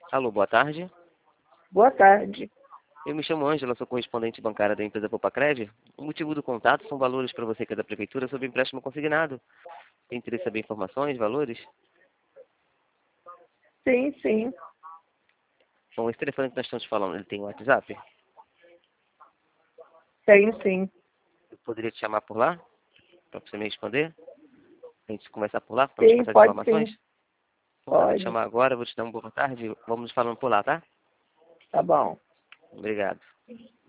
Alô, boa tarde. Boa tarde. Eu me chamo Ângela, sou correspondente bancária da empresa Popacred. O motivo do contato são valores para você que é da prefeitura sobre empréstimo consignado. Tem interesse em saber informações, valores? Sim, sim. Bom, esse telefone que nós estamos falando, ele tem WhatsApp? Tenho sim. Eu poderia te chamar por lá? Para você me responder? A gente conversar por lá, para me Sim, passar as pode informações? sim. Bom, eu vou te Pode. chamar agora, vou te dar uma boa tarde. Vamos nos falando por lá, tá? Tá bom. Obrigado.